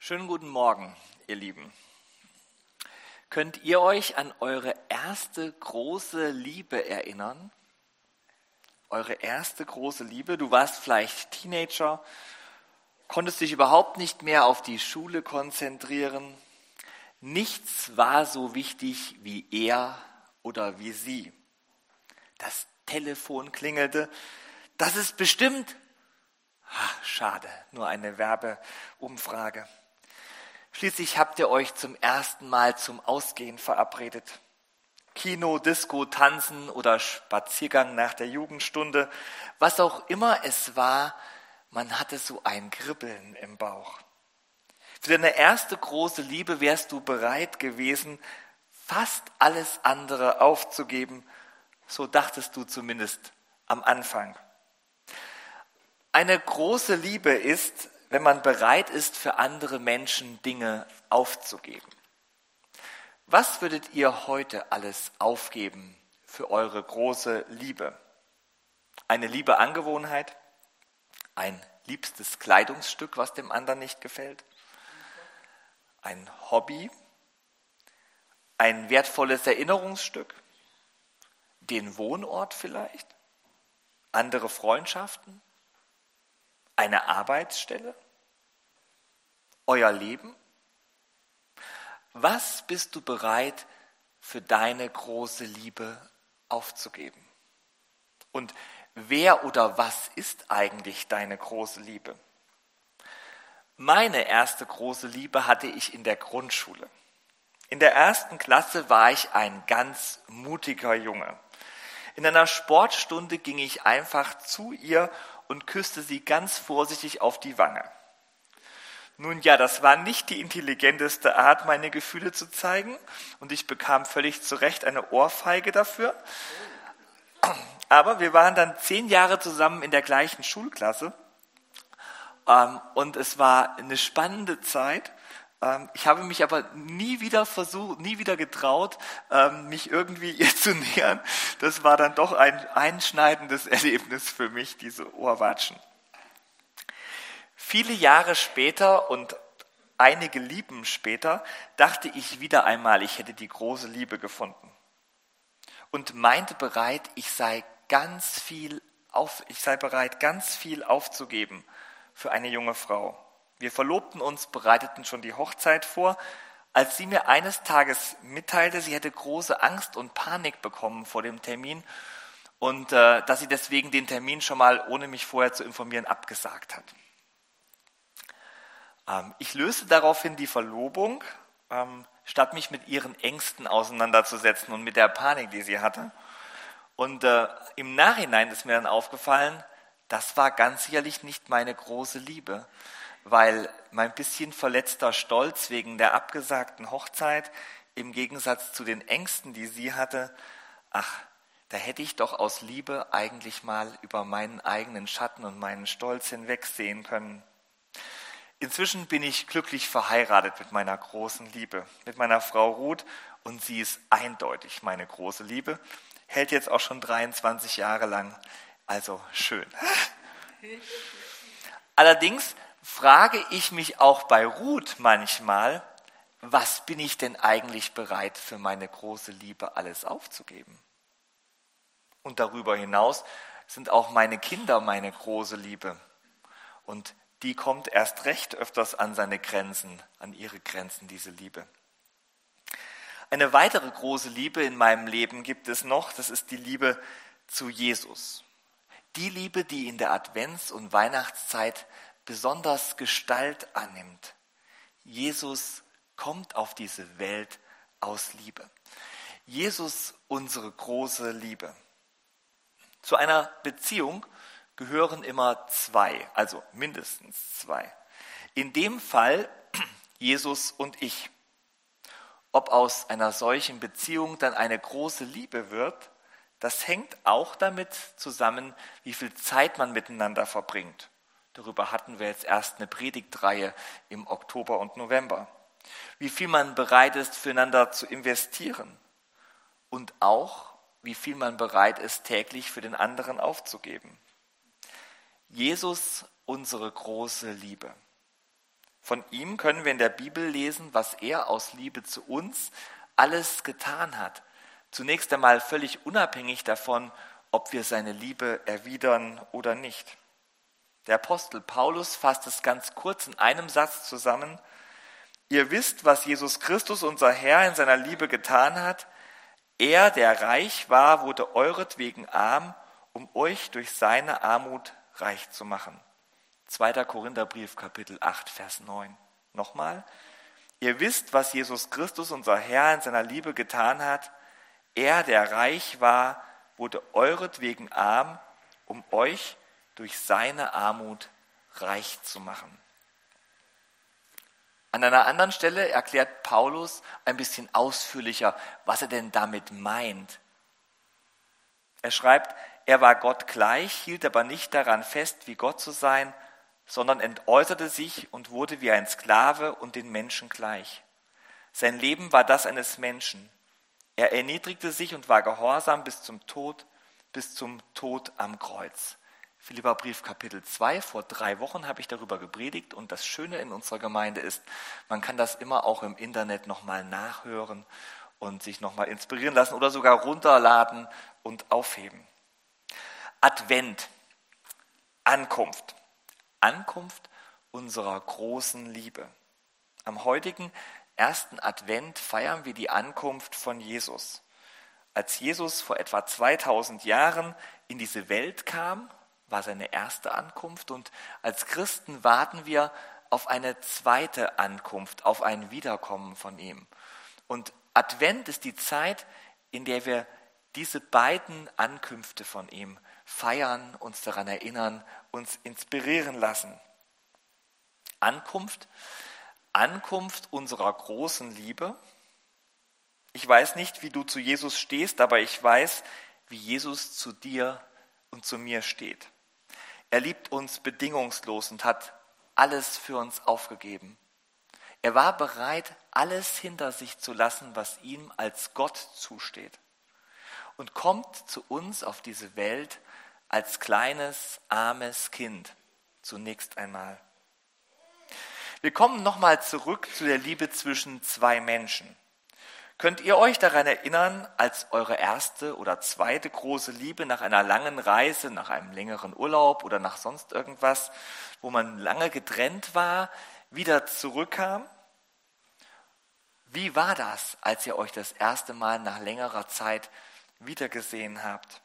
Schönen guten Morgen, ihr Lieben. Könnt ihr euch an eure erste große Liebe erinnern? Eure erste große Liebe? Du warst vielleicht Teenager, konntest dich überhaupt nicht mehr auf die Schule konzentrieren. Nichts war so wichtig wie er oder wie sie. Das Telefon klingelte. Das ist bestimmt. Schade, nur eine Werbeumfrage. Schließlich habt ihr euch zum ersten Mal zum Ausgehen verabredet. Kino, Disco, Tanzen oder Spaziergang nach der Jugendstunde. Was auch immer es war, man hatte so ein Kribbeln im Bauch. Für deine erste große Liebe wärst du bereit gewesen, fast alles andere aufzugeben. So dachtest du zumindest am Anfang. Eine große Liebe ist, wenn man bereit ist, für andere Menschen Dinge aufzugeben. Was würdet ihr heute alles aufgeben für eure große Liebe? Eine liebe Angewohnheit? Ein liebstes Kleidungsstück, was dem anderen nicht gefällt? Ein Hobby? Ein wertvolles Erinnerungsstück? Den Wohnort vielleicht? Andere Freundschaften? Eine Arbeitsstelle? Euer Leben? Was bist du bereit für deine große Liebe aufzugeben? Und wer oder was ist eigentlich deine große Liebe? Meine erste große Liebe hatte ich in der Grundschule. In der 1. Klasse war ich ein ganz mutiger Junge. In einer Sportstunde ging ich einfach zu ihr und küsste sie ganz vorsichtig auf die Wange. Nun ja, das war nicht die intelligenteste Art, meine Gefühle zu zeigen, und ich bekam völlig zu Recht eine Ohrfeige dafür. Aber wir waren dann 10 Jahre zusammen in der gleichen Schulklasse und es war eine spannende Zeit. Ich habe mich aber nie wieder getraut, mich irgendwie ihr zu nähern. Das war dann doch ein einschneidendes Erlebnis für mich, diese Ohrwatschen. Viele Jahre später und einige Lieben später dachte ich wieder einmal, ich hätte die große Liebe gefunden und meinte bereit, ich sei bereit, ganz viel aufzugeben für eine junge Frau. Wir verlobten uns, bereiteten schon die Hochzeit vor, als sie mir eines Tages mitteilte, sie hätte große Angst und Panik bekommen vor dem Termin und dass sie deswegen den Termin schon mal, ohne mich vorher zu informieren, abgesagt hat. Ich löste daraufhin die Verlobung, statt mich mit ihren Ängsten auseinanderzusetzen und mit der Panik, die sie hatte. Und im Nachhinein ist mir dann aufgefallen, das war ganz sicherlich nicht meine große Liebe, weil mein bisschen verletzter Stolz wegen der abgesagten Hochzeit im Gegensatz zu den Ängsten, die sie hatte, da hätte ich doch aus Liebe eigentlich mal über meinen eigenen Schatten und meinen Stolz hinwegsehen können. Inzwischen bin ich glücklich verheiratet mit meiner großen Liebe, mit meiner Frau Ruth, und sie ist eindeutig meine große Liebe, hält jetzt auch schon 23 Jahre lang, also schön. Allerdings frage ich mich auch bei Ruth manchmal, was bin ich denn eigentlich bereit für meine große Liebe alles aufzugeben? Und darüber hinaus sind auch meine Kinder meine große Liebe. Und die kommt erst recht öfters an ihre Grenzen, diese Liebe. Eine weitere große Liebe in meinem Leben gibt es noch, das ist die Liebe zu Jesus. Die Liebe, die in der Advents- und Weihnachtszeit besonders Gestalt annimmt. Jesus kommt auf diese Welt aus Liebe. Jesus, unsere große Liebe. Zu einer Beziehung gehören immer 2, also mindestens 2. In dem Fall Jesus und ich. Ob aus einer solchen Beziehung dann eine große Liebe wird, das hängt auch damit zusammen, wie viel Zeit man miteinander verbringt. Darüber hatten wir jetzt erst eine Predigtreihe im Oktober und November. Wie viel man bereit ist, füreinander zu investieren. Und auch, wie viel man bereit ist, täglich für den anderen aufzugeben. Jesus, unsere große Liebe. Von ihm können wir in der Bibel lesen, was er aus Liebe zu uns alles getan hat. Zunächst einmal völlig unabhängig davon, ob wir seine Liebe erwidern oder nicht. Der Apostel Paulus fasst es ganz kurz in einem Satz zusammen. Ihr wisst, was Jesus Christus, unser Herr, in seiner Liebe getan hat. Er, der reich war, wurde euretwegen arm, um euch durch seine Armut reich zu machen. 2. Korintherbrief, Kapitel 8, Vers 9. Nochmal. Ihr wisst, was Jesus Christus, unser Herr, in seiner Liebe getan hat. Er, der reich war, wurde euretwegen arm, um euch durch seine Armut reich zu machen. An einer anderen Stelle erklärt Paulus ein bisschen ausführlicher, was er denn damit meint. Er schreibt, er war Gott gleich, hielt aber nicht daran fest, wie Gott zu sein, sondern entäußerte sich und wurde wie ein Sklave und den Menschen gleich. Sein Leben war das eines Menschen. Er erniedrigte sich und war gehorsam bis zum Tod am Kreuz. Philipperbrief Kapitel 2, vor 3 Wochen habe ich darüber gepredigt und das Schöne in unserer Gemeinde ist, man kann das immer auch im Internet nochmal nachhören und sich nochmal inspirieren lassen oder sogar runterladen und aufheben. Advent, Ankunft unserer großen Liebe. Am heutigen ersten Advent feiern wir die Ankunft von Jesus. Als Jesus vor etwa 2000 Jahren in diese Welt kam, war seine erste Ankunft und als Christen warten wir auf eine zweite Ankunft, auf ein Wiederkommen von ihm. Und Advent ist die Zeit, in der wir diese beiden Ankünfte von ihm feiern, uns daran erinnern, uns inspirieren lassen. Ankunft unserer großen Liebe. Ich weiß nicht, wie du zu Jesus stehst, aber ich weiß, wie Jesus zu dir und zu mir steht. Er liebt uns bedingungslos und hat alles für uns aufgegeben. Er war bereit, alles hinter sich zu lassen, was ihm als Gott zusteht. Und kommt zu uns auf diese Welt als kleines, armes Kind, zunächst einmal. Wir kommen nochmal zurück zu der Liebe zwischen zwei Menschen. Könnt ihr euch daran erinnern, als eure erste oder zweite große Liebe nach einer langen Reise, nach einem längeren Urlaub oder nach sonst irgendwas, wo man lange getrennt war, wieder zurückkam? Wie war das, als ihr euch das erste Mal nach längerer Zeit wiedergesehen habt?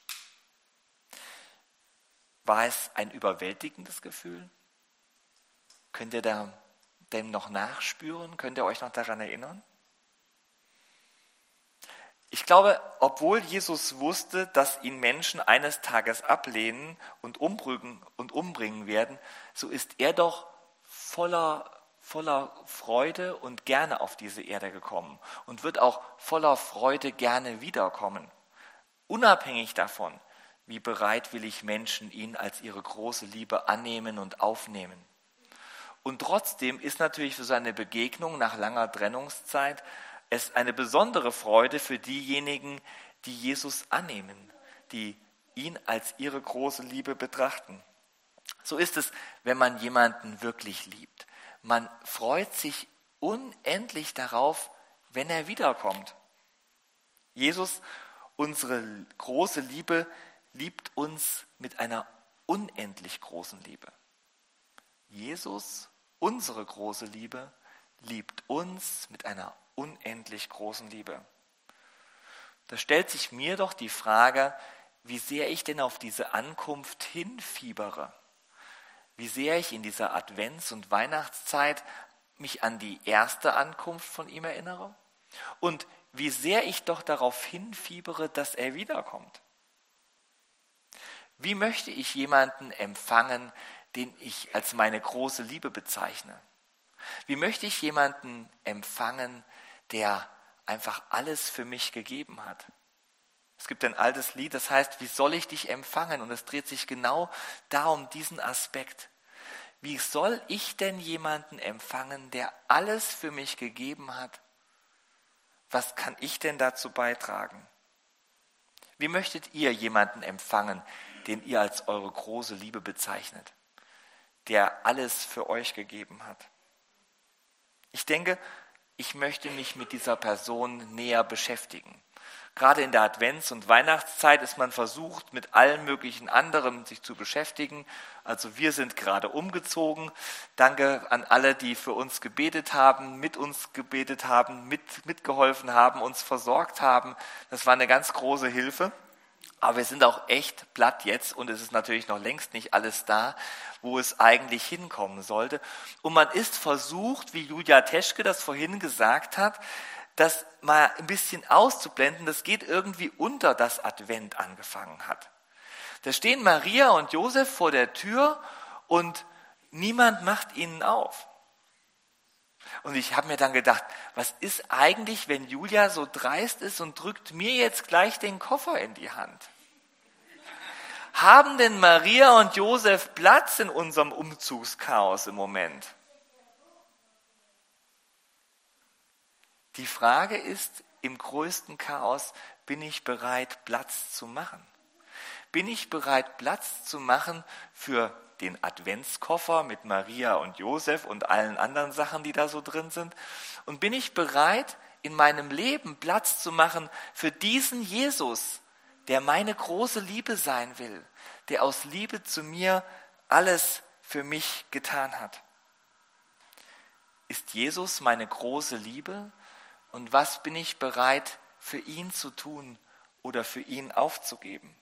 War es ein überwältigendes Gefühl? Könnt ihr dem noch nachspüren? Könnt ihr euch noch daran erinnern? Ich glaube, obwohl Jesus wusste, dass ihn Menschen eines Tages ablehnen und umbringen werden, so ist er doch voller Freude und gerne auf diese Erde gekommen und wird auch voller Freude gerne wiederkommen. Unabhängig davon, wie bereitwillig Menschen ihn als ihre große Liebe annehmen und aufnehmen. Und trotzdem ist natürlich für seine Begegnung nach langer Trennungszeit es eine besondere Freude für diejenigen, die Jesus annehmen, die ihn als ihre große Liebe betrachten. So ist es, wenn man jemanden wirklich liebt. Man freut sich unendlich darauf, wenn er wiederkommt. Jesus, unsere große Liebe, liebt uns mit einer unendlich großen Liebe. Jesus, unsere große Liebe, liebt uns mit einer unendlich großen Liebe. Da stellt sich mir doch die Frage, wie sehr ich denn auf diese Ankunft hinfiebere. Wie sehr ich in dieser Advents- und Weihnachtszeit mich an die erste Ankunft von ihm erinnere und wie sehr ich doch darauf hinfiebere, dass er wiederkommt. Wie möchte ich jemanden empfangen, den ich als meine große Liebe bezeichne? Wie möchte ich jemanden empfangen, der einfach alles für mich gegeben hat? Es gibt ein altes Lied, das heißt, wie soll ich dich empfangen? Und es dreht sich genau darum, diesen Aspekt. Wie soll ich denn jemanden empfangen, der alles für mich gegeben hat? Was kann ich denn dazu beitragen? Wie möchtet ihr jemanden empfangen, den ihr als eure große Liebe bezeichnet, der alles für euch gegeben hat? Ich denke, ich möchte mich mit dieser Person näher beschäftigen. Gerade in der Advents- und Weihnachtszeit ist man versucht, mit allen möglichen anderen sich zu beschäftigen. Also wir sind gerade umgezogen. Danke an alle, die für uns gebetet haben, mit uns gebetet haben, mitgeholfen haben, uns versorgt haben. Das war eine ganz große Hilfe. Aber wir sind auch echt platt jetzt und es ist natürlich noch längst nicht alles da, wo es eigentlich hinkommen sollte. Und man ist versucht, wie Julia Teschke das vorhin gesagt hat, das mal ein bisschen auszublenden. Das geht irgendwie unter, dass Advent angefangen hat. Da stehen Maria und Josef vor der Tür und niemand macht ihnen auf. Und ich habe mir dann gedacht, was ist eigentlich, wenn Julia so dreist ist und drückt mir jetzt gleich den Koffer in die Hand? Haben denn Maria und Josef Platz in unserem Umzugschaos im Moment? Die Frage ist, im größten Chaos, bin ich bereit, Platz zu machen? Bin ich bereit, Platz zu machen für den Adventskoffer mit Maria und Josef und allen anderen Sachen, die da so drin sind? Und bin ich bereit, in meinem Leben Platz zu machen für diesen Jesus, der meine große Liebe sein will, der aus Liebe zu mir alles für mich getan hat? Ist Jesus meine große Liebe? Und was bin ich bereit, für ihn zu tun oder für ihn aufzugeben?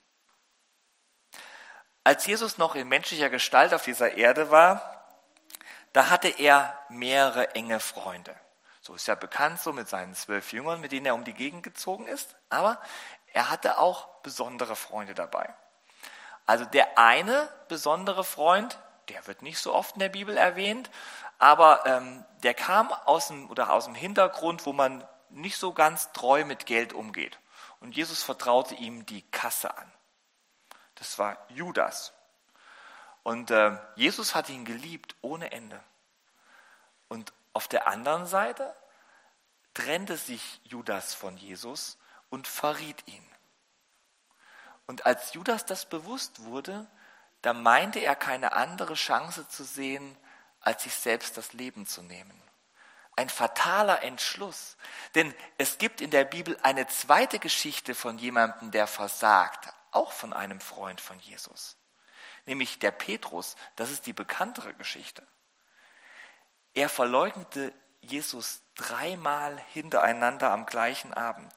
Als Jesus noch in menschlicher Gestalt auf dieser Erde war, da hatte er mehrere enge Freunde. So ist ja bekannt, so mit seinen 12 Jüngern, mit denen er um die Gegend gezogen ist. Aber er hatte auch besondere Freunde dabei. Also der eine besondere Freund, der wird nicht so oft in der Bibel erwähnt, aber der kam aus dem Hintergrund, wo man nicht so ganz treu mit Geld umgeht. Und Jesus vertraute ihm die Kasse an. Das war Judas. Und Jesus hat ihn geliebt ohne Ende. Und auf der anderen Seite trennte sich Judas von Jesus und verriet ihn. Und als Judas das bewusst wurde, da meinte er keine andere Chance zu sehen, als sich selbst das Leben zu nehmen. Ein fataler Entschluss. Denn es gibt in der Bibel eine zweite Geschichte von jemandem, der versagt, auch von einem Freund von Jesus. Nämlich der Petrus, das ist die bekanntere Geschichte. Er verleugnete Jesus 3-mal hintereinander am gleichen Abend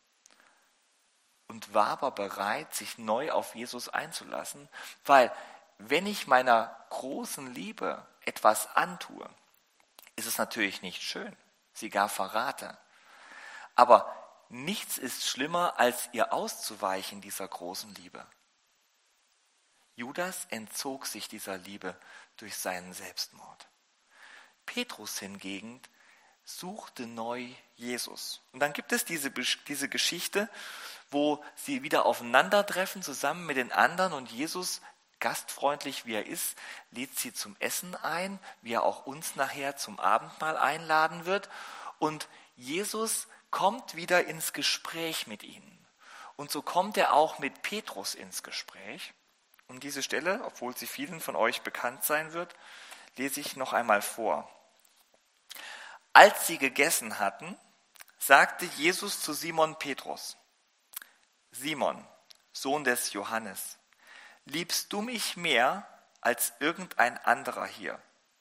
und war aber bereit, sich neu auf Jesus einzulassen, weil wenn ich meiner großen Liebe etwas antue, ist es natürlich nicht schön, sie gar verrate. Aber nichts ist schlimmer, als ihr auszuweichen dieser großen Liebe. Judas entzog sich dieser Liebe durch seinen Selbstmord. Petrus hingegen suchte neu Jesus. Und dann gibt es diese Geschichte, wo sie wieder aufeinandertreffen, zusammen mit den anderen, und Jesus, gastfreundlich wie er ist, lädt sie zum Essen ein, wie er auch uns nachher zum Abendmahl einladen wird. Und Jesus kommt wieder ins Gespräch mit ihnen. Und so kommt er auch mit Petrus ins Gespräch. Und diese Stelle, obwohl sie vielen von euch bekannt sein wird, lese ich noch einmal vor. Als sie gegessen hatten, sagte Jesus zu Simon Petrus: Simon, Sohn des Johannes, liebst du mich mehr als irgendein anderer hier?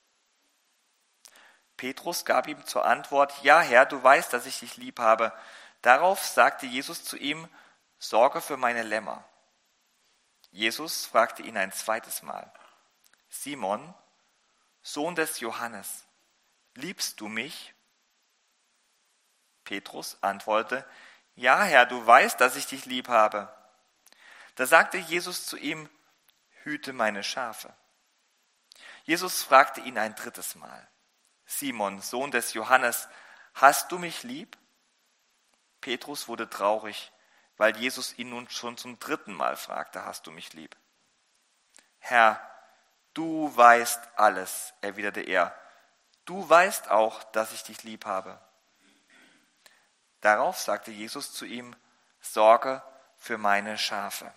Petrus gab ihm zur Antwort: Ja, Herr, du weißt, dass ich dich lieb habe. Darauf sagte Jesus zu ihm: Sorge für meine Lämmer. Jesus fragte ihn ein zweites Mal: Simon, Sohn des Johannes, liebst du mich? Petrus antwortete: Ja, Herr, du weißt, dass ich dich lieb habe. Da sagte Jesus zu ihm: Hüte meine Schafe. Jesus fragte ihn ein drittes Mal: Simon, Sohn des Johannes, hast du mich lieb? Petrus wurde traurig, weil Jesus ihn nun schon zum 3. Mal fragte: Hast du mich lieb? Herr, du weißt alles, erwiderte er. Du weißt auch, dass ich dich lieb habe. Darauf sagte Jesus zu ihm: Sorge für meine Schafe.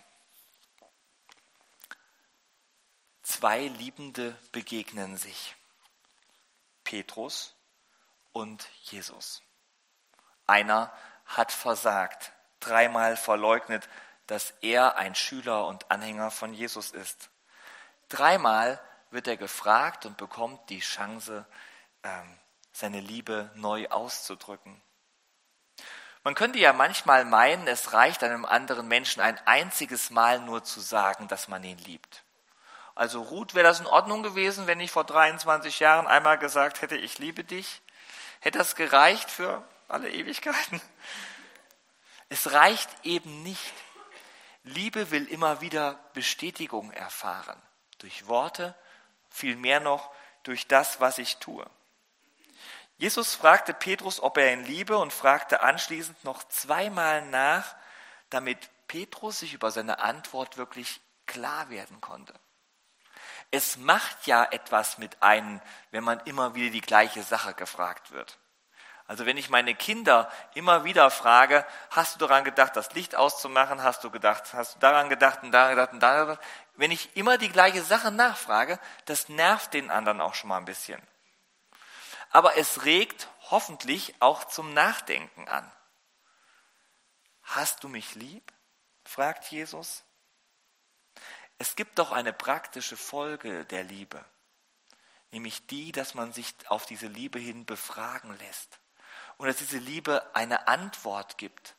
2 Liebende begegnen sich. Petrus und Jesus. Einer hat versagt, 3-mal verleugnet, dass er ein Schüler und Anhänger von Jesus ist. 3-mal wird er gefragt und bekommt die Chance, seine Liebe neu auszudrücken. Man könnte ja manchmal meinen, es reicht einem anderen Menschen ein einziges Mal nur zu sagen, dass man ihn liebt. Also Ruth, wäre das in Ordnung gewesen, wenn ich vor 23 Jahren einmal gesagt hätte, ich liebe dich? Hätte das gereicht für alle Ewigkeiten? Es reicht eben nicht. Liebe will immer wieder Bestätigung erfahren. Durch Worte, vielmehr noch durch das, was ich tue. Jesus fragte Petrus, ob er ihn liebe und fragte anschließend noch 2-mal nach, damit Petrus sich über seine Antwort wirklich klar werden konnte. Es macht ja etwas mit einem, wenn man immer wieder die gleiche Sache gefragt wird. Also wenn ich meine Kinder immer wieder frage, hast du daran gedacht, das Licht auszumachen, hast du daran gedacht und daran gedacht und daran gedacht. Wenn ich immer die gleiche Sache nachfrage, das nervt den anderen auch schon mal ein bisschen. Aber es regt hoffentlich auch zum Nachdenken an. Hast du mich lieb? Fragt Jesus. Es gibt doch eine praktische Folge der Liebe, nämlich die, dass man sich auf diese Liebe hin befragen lässt und dass diese Liebe eine Antwort gibt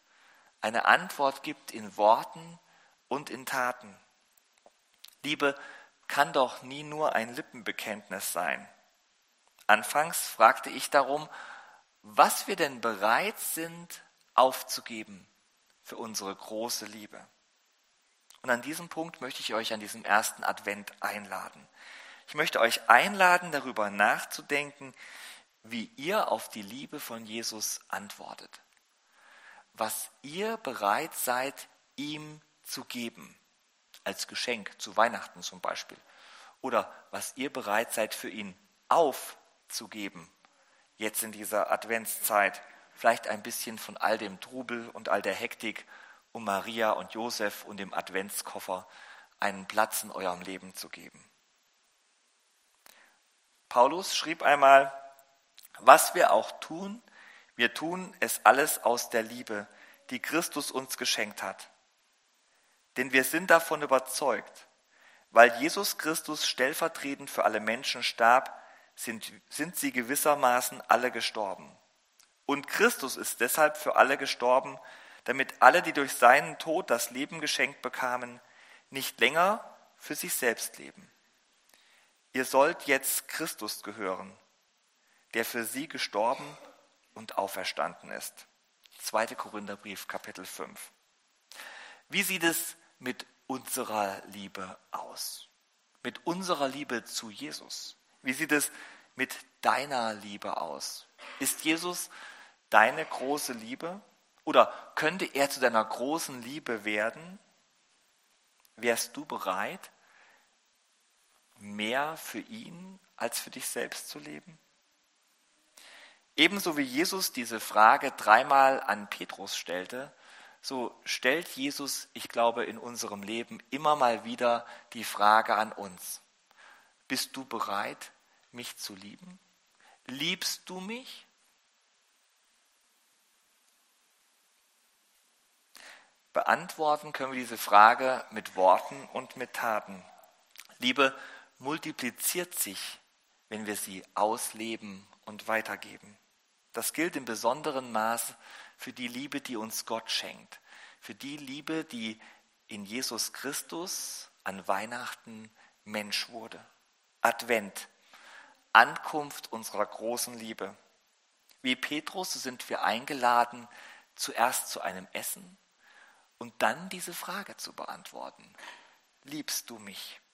in Worten und in Taten. Liebe kann doch nie nur ein Lippenbekenntnis sein. Anfangs fragte ich darum, was wir denn bereit sind aufzugeben für unsere große Liebe. Und an diesem Punkt möchte ich euch an diesem ersten Advent einladen. Ich möchte euch einladen, darüber nachzudenken, wie ihr auf die Liebe von Jesus antwortet. Was ihr bereit seid, ihm zu geben, als Geschenk zu Weihnachten zum Beispiel. Oder was ihr bereit seid, für ihn aufzugeben, jetzt in dieser Adventszeit. Vielleicht ein bisschen von all dem Trubel und all der Hektik, um Maria und Josef und dem Adventskoffer einen Platz in eurem Leben zu geben. Paulus schrieb einmal, was wir auch tun, wir tun es alles aus der Liebe, die Christus uns geschenkt hat. Denn wir sind davon überzeugt, weil Jesus Christus stellvertretend für alle Menschen starb, sind sie gewissermaßen alle gestorben. Und Christus ist deshalb für alle gestorben, damit alle, die durch seinen Tod das Leben geschenkt bekamen, nicht länger für sich selbst leben. Ihr sollt jetzt Christus gehören, der für sie gestorben und auferstanden ist. 2. Korintherbrief, Kapitel 5. Wie sieht es mit unserer Liebe aus? Mit unserer Liebe zu Jesus? Wie sieht es mit deiner Liebe aus? Ist Jesus deine große Liebe? Oder könnte er zu deiner großen Liebe werden? Wärst du bereit, mehr für ihn als für dich selbst zu leben? Ebenso wie Jesus diese Frage 3-mal an Petrus stellte, so stellt Jesus, ich glaube, in unserem Leben immer mal wieder die Frage an uns. Bist du bereit, mich zu lieben? Liebst du mich? Beantworten können wir diese Frage mit Worten und mit Taten. Liebe multipliziert sich, wenn wir sie ausleben und weitergeben. Das gilt in besonderem Maß für die Liebe, die uns Gott schenkt. Für die Liebe, die in Jesus Christus an Weihnachten Mensch wurde. Advent, Ankunft unserer großen Liebe. Wie Petrus sind wir eingeladen, zuerst zu einem Essen und dann diese Frage zu beantworten. Liebst du mich?